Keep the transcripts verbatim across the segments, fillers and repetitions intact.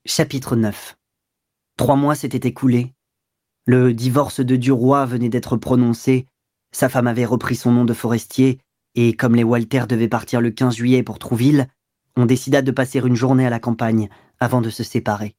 Chapitre neuf. Trois mois s'étaient écoulés. Le divorce de Duroy venait d'être prononcé. Sa femme avait repris son nom de Forestier, et comme les Walter devaient partir le quinze juillet pour Trouville, on décida de passer une journée à la campagne avant de se séparer.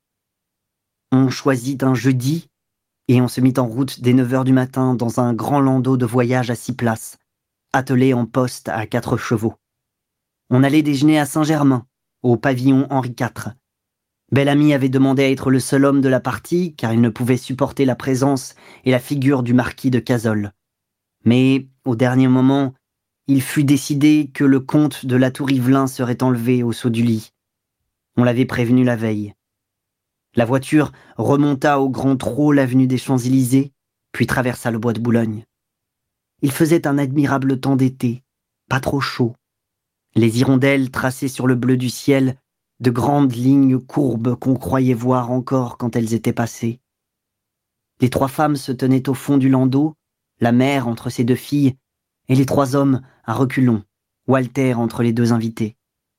On choisit un jeudi, et on se mit en route dès neuf heures du matin dans un grand landau de voyage à six places, attelé en poste à quatre chevaux. On allait déjeuner à Saint-Germain, au pavillon Henri quatre. Bel-Ami avait demandé à être le seul homme de la partie, car il ne pouvait supporter la présence et la figure du marquis de Cazolles. Mais, au dernier moment, il fut décidé que le comte de La Tour-Yvelin serait enlevé au saut du lit. On l'avait prévenu la veille. La voiture remonta au grand trot l'avenue des Champs-Élysées, puis traversa le bois de Boulogne. Il faisait un admirable temps d'été, pas trop chaud. Les hirondelles traçaient sur le bleu du ciel de grandes lignes courbes qu'on croyait voir encore quand elles étaient passées. Les trois femmes se tenaient au fond du landau, la mère entre ses deux filles, et les trois hommes à reculons, Walter entre les deux invités.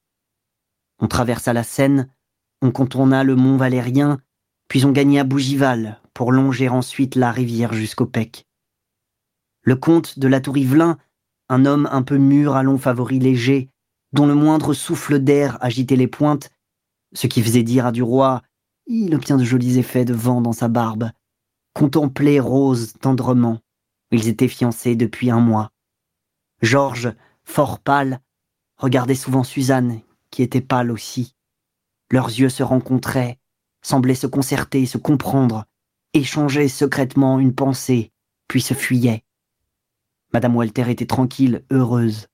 On traversa la Seine, on contourna le mont Valérien, puis on gagna Bougival pour longer ensuite la rivière jusqu'au Pec. Le comte de La Tour-Yvelin, un homme un peu mûr à longs favoris légers, dont le moindre souffle d'air agitait les pointes, ce qui faisait dire à Duroy « Il obtient de jolis effets de vent dans sa barbe », contemplait Rose tendrement. Ils étaient fiancés depuis un mois. Georges, fort pâle, regardait souvent Suzanne, qui était pâle aussi. Leurs yeux se rencontraient, semblaient se concerter, se comprendre, échanger secrètement une pensée, puis se fuyaient. Madame Walter était tranquille, heureuse.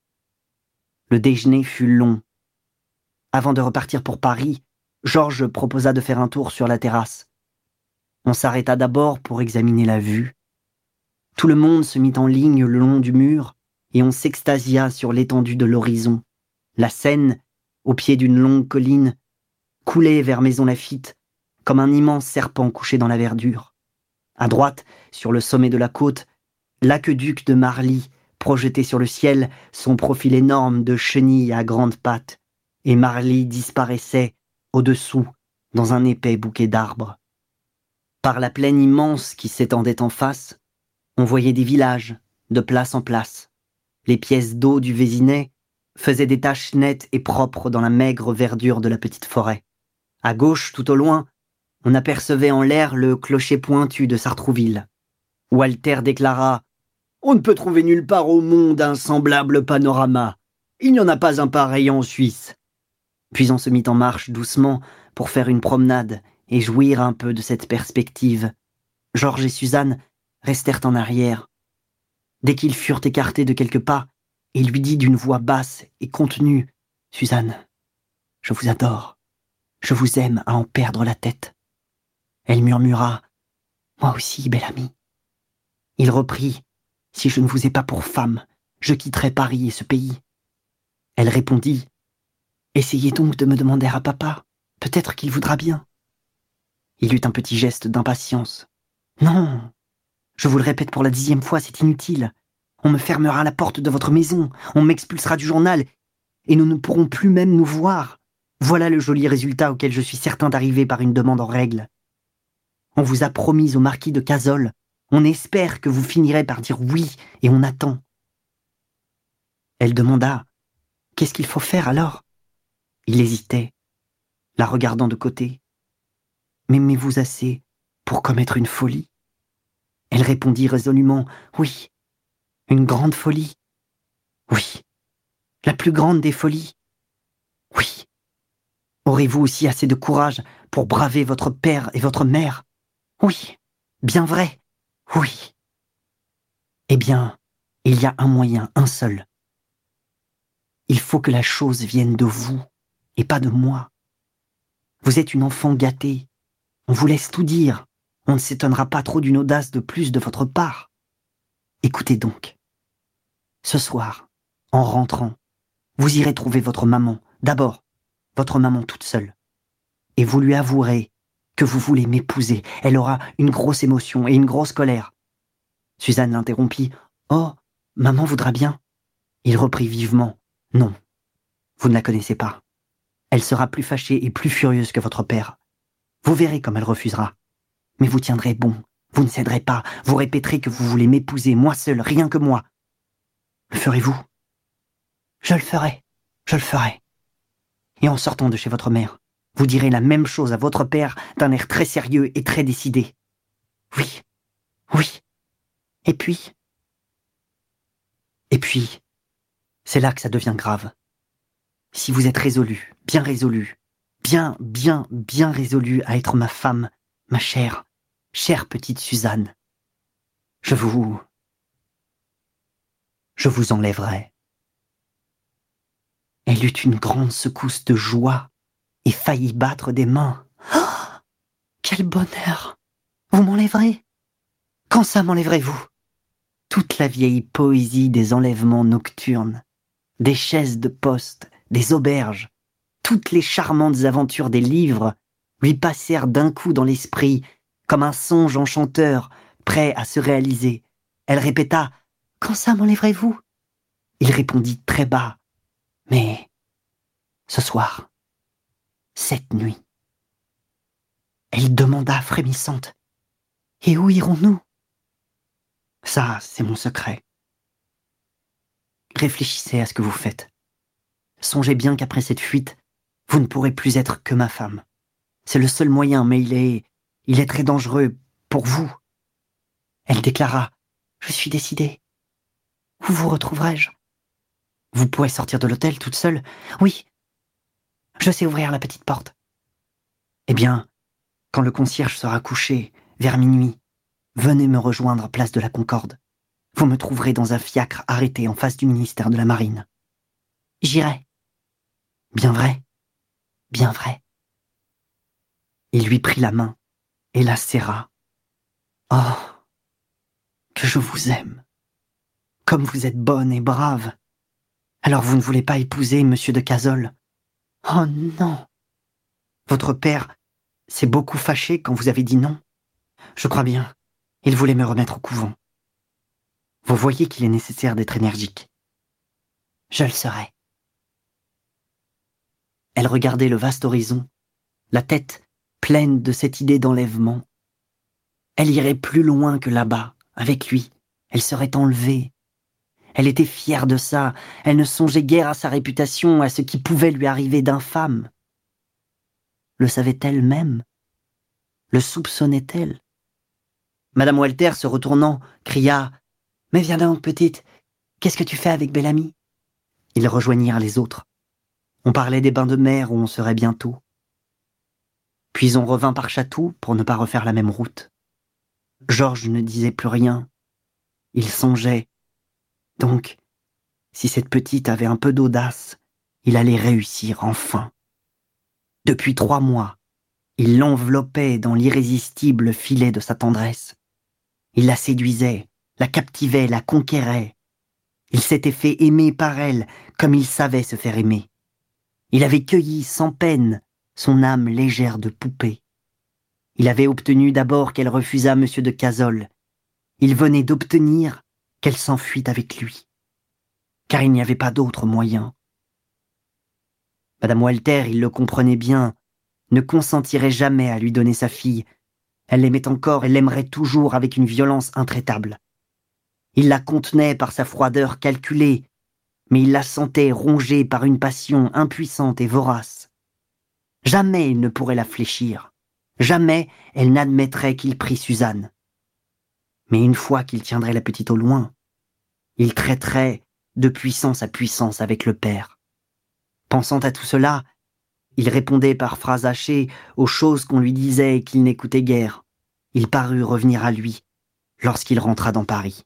Le déjeuner fut long. Avant de repartir pour Paris, Georges proposa de faire un tour sur la terrasse. On s'arrêta d'abord pour examiner la vue. Tout le monde se mit en ligne le long du mur et on s'extasia sur l'étendue de l'horizon. La Seine, au pied d'une longue colline, coulait vers Maisons Laffitte comme un immense serpent couché dans la verdure. À droite, sur le sommet de la côte, l'aqueduc de Marly projetait sur le ciel son profil énorme de chenille à grandes pattes, et Marly disparaissait au-dessous dans un épais bouquet d'arbres. Par la plaine immense qui s'étendait en face, on voyait des villages, de place en place. Les pièces d'eau du Vésinet faisaient des taches nettes et propres dans la maigre verdure de la petite forêt. À gauche, tout au loin, on apercevait en l'air le clocher pointu de Sartrouville. Walter déclara « On ne peut trouver nulle part au monde un semblable panorama. Il n'y en a pas un pareil en Suisse. » Puis on se mit en marche doucement pour faire une promenade et jouir un peu de cette perspective. Georges et Suzanne restèrent en arrière. Dès qu'ils furent écartés de quelques pas, il lui dit d'une voix basse et contenue « Suzanne, je vous adore. Je vous aime à en perdre la tête. » Elle murmura « Moi aussi, belle amie. » Il reprit « Si je ne vous ai pas pour femme, je quitterai Paris et ce pays. » Elle répondit « Essayez donc de me demander à papa. Peut-être qu'il voudra bien. » Il eut un petit geste d'impatience. « Non, je vous le répète pour la dixième fois, c'est inutile. On me fermera la porte de votre maison, on m'expulsera du journal, et nous ne pourrons plus même nous voir. Voilà le joli résultat auquel je suis certain d'arriver par une demande en règle. On vous a promis au marquis de Cazolles. On espère que vous finirez par dire oui, et on attend. » Elle demanda « Qu'est-ce qu'il faut faire alors ?» Il hésitait, la regardant de côté. « M'aimez-vous assez pour commettre une folie ?» Elle répondit résolument « Oui, une grande folie. Oui, la plus grande des folies. Oui. Aurez-vous aussi assez de courage pour braver votre père et votre mère? Oui, bien vrai. Oui. Eh bien, il y a un moyen, un seul. Il faut que la chose vienne de vous et pas de moi. Vous êtes une enfant gâtée. On vous laisse tout dire. On ne s'étonnera pas trop d'une audace de plus de votre part. Écoutez donc. Ce soir, en rentrant, vous irez trouver votre maman. D'abord, votre maman toute seule. Et vous lui avouerez que vous voulez m'épouser. Elle aura une grosse émotion et une grosse colère. Suzanne l'interrompit. « Oh, maman voudra bien. » Il reprit vivement. « Non, vous ne la connaissez pas. Elle sera plus fâchée et plus furieuse que votre père. Vous verrez comme elle refusera. Mais vous tiendrez bon, vous ne céderez pas, vous répéterez que vous voulez m'épouser, moi seul, rien que moi. Le ferez-vous? Je le ferai, je le ferai. Et en sortant de chez votre mère, vous direz la même chose à votre père d'un air très sérieux et très décidé. Oui, oui. Et puis... Et puis, c'est là que ça devient grave. Si vous êtes résolu, bien résolu, bien, bien, bien résolu à être ma femme, ma chère, chère petite Suzanne, je vous... je vous enlèverai. Elle eut une grande secousse de joie et faillit battre des mains. Oh, quel bonheur! Vous m'enlèverez? Quand ça m'enlèverez-vous? Toute la vieille poésie des enlèvements nocturnes, des chaises de poste, des auberges, toutes les charmantes aventures des livres lui passèrent d'un coup dans l'esprit comme un songe enchanteur prêt à se réaliser. Elle répéta « Quand ça m'enlèverez-vous » Il répondit très bas « Mais ce soir, cette nuit. » Elle demanda frémissante « Et où irons-nous » Ça, c'est mon secret. Réfléchissez à ce que vous faites. Songez bien qu'après cette fuite, vous ne pourrez plus être que ma femme. C'est le seul moyen, mais il est... il est très dangereux pour vous. Elle déclara « Je suis décidée. Où vous retrouverai-je ? Vous pourrez sortir de l'hôtel toute seule ? Oui, je sais ouvrir la petite porte. Eh bien, quand le concierge sera couché, vers minuit, venez me rejoindre place de la Concorde. Vous me trouverez dans un fiacre arrêté en face du ministère de la Marine. J'irai. Bien vrai, bien vrai. » Il lui prit la main et la serra. « Oh, que je vous aime. Comme vous êtes bonne et brave. Alors vous ne voulez pas épouser Monsieur de Cazolles? Oh non. Votre père s'est beaucoup fâché quand vous avez dit non. Je crois bien. Il voulait me remettre au couvent. Vous voyez qu'il est nécessaire d'être énergique. Je le serai. » Elle regardait le vaste horizon, la tête pleine de cette idée d'enlèvement. Elle irait plus loin que là-bas, avec lui. Elle serait enlevée. Elle était fière de ça. Elle ne songeait guère à sa réputation, à ce qui pouvait lui arriver d'infâme. Le savait-elle même? Le soupçonnait-elle? Madame Walter, se retournant, cria « Mais viens donc, petite, qu'est-ce que tu fais avec Bel-Ami » Ils rejoignirent les autres. On parlait des bains de mer où on serait bientôt. Puis on revint par Chatou pour ne pas refaire la même route. Georges ne disait plus rien. Il songeait. Donc, si cette petite avait un peu d'audace, il allait réussir enfin. Depuis trois mois, il l'enveloppait dans l'irrésistible filet de sa tendresse. Il la séduisait, la captivait, la conquérait. Il s'était fait aimer par elle comme il savait se faire aimer. Il avait cueilli sans peine son âme légère de poupée. Il avait obtenu d'abord qu'elle refusât Monsieur de Cazolles. Il venait d'obtenir qu'elle s'enfuit avec lui. Car il n'y avait pas d'autre moyen. Madame Walter, il le comprenait bien, ne consentirait jamais à lui donner sa fille. Elle l'aimait encore et l'aimerait toujours avec une violence intraitable. Il la contenait par sa froideur calculée, mais il la sentait rongée par une passion impuissante et vorace. Jamais il ne pourrait la fléchir. Jamais elle n'admettrait qu'il prît Suzanne. Mais une fois qu'il tiendrait la petite au loin, il traiterait de puissance à puissance avec le père. Pensant à tout cela, il répondait par phrases hachées aux choses qu'on lui disait et qu'il n'écoutait guère. Il parut revenir à lui lorsqu'il rentra dans Paris.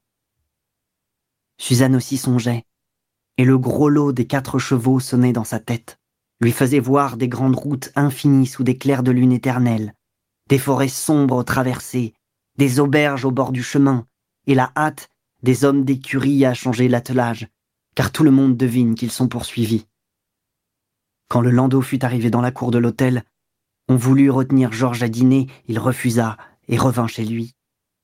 Suzanne aussi songeait, et le gros lot des quatre chevaux sonnait dans sa tête, lui faisait voir des grandes routes infinies sous des clairs de lune éternelle, des forêts sombres traversées, des auberges au bord du chemin, et la hâte des hommes d'écurie à changer l'attelage, car tout le monde devine qu'ils sont poursuivis. Quand le landau fut arrivé dans la cour de l'hôtel, on voulut retenir Georges à dîner, il refusa et revint chez lui.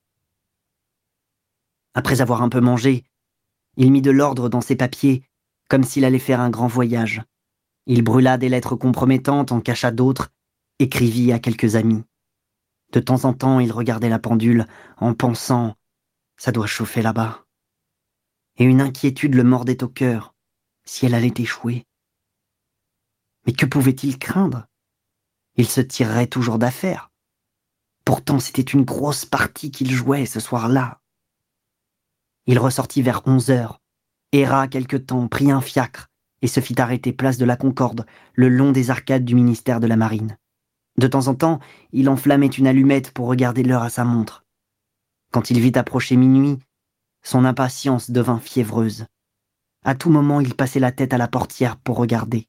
Après avoir un peu mangé, il mit de l'ordre dans ses papiers, comme s'il allait faire un grand voyage. Il brûla des lettres compromettantes, en cacha d'autres, écrivit à quelques amis. De temps en temps, il regardait la pendule en pensant « ça doit chauffer là-bas ». Et une inquiétude le mordait au cœur, si elle allait échouer. Mais que pouvait-il craindre? Il se tirerait toujours d'affaire. Pourtant, c'était une grosse partie qu'il jouait ce soir-là. Il ressortit vers onze heures, erra quelque temps, prit un fiacre et se fit arrêter place de la Concorde, le long des arcades du ministère de la Marine. De temps en temps, il enflammait une allumette pour regarder l'heure à sa montre. Quand il vit approcher minuit, son impatience devint fiévreuse. À tout moment, il passait la tête à la portière pour regarder.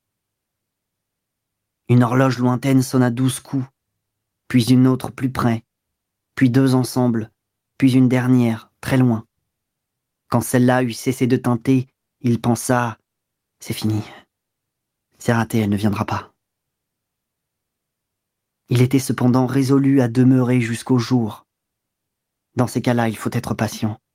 Une horloge lointaine sonna douze coups, puis une autre plus près, puis deux ensemble, puis une dernière, très loin. Quand celle-là eut cessé de tinter, il pensa « c'est fini. C'est raté, elle ne viendra pas. » Il était cependant résolu à demeurer jusqu'au jour. Dans ces cas-là, il faut être patient.